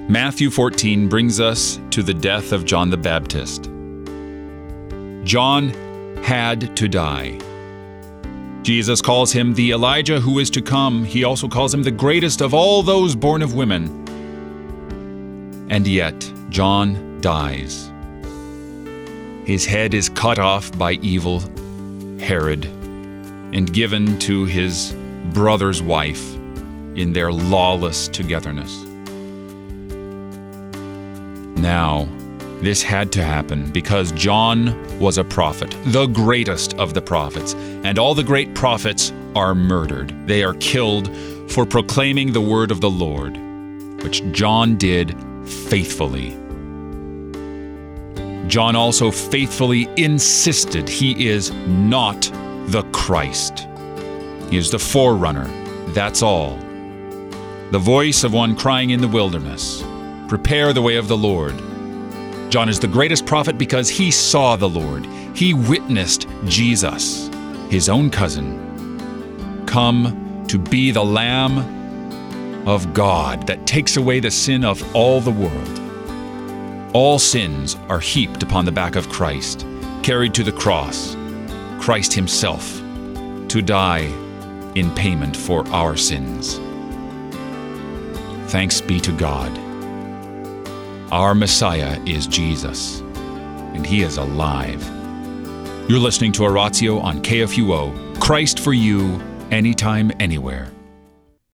Matthew 14 brings us to the death of John the Baptist. John had to die. Jesus calls him the Elijah who is to come. He also calls him the greatest of all those born of women. And yet, John dies. His head is cut off by evil Herod and given to his brother's wife in their lawless togetherness. Now, this had to happen because John was a prophet, the greatest of the prophets, and all the great prophets are murdered. They are killed for proclaiming the word of the Lord, which John did faithfully. John also faithfully insisted he is not the Christ. He is the forerunner, that's all. The voice of one crying in the wilderness, "Prepare the way of the Lord." John is the greatest prophet because he saw the Lord. He witnessed Jesus, his own cousin, come to be the Lamb of God that takes away the sin of all the world. All sins are heaped upon the back of Christ, carried to the cross, Christ himself, to die in payment for our sins. Thanks be to God. Our Messiah is Jesus, and he is alive. You're listening to Oratio on KFUO, Christ for you, anytime, anywhere.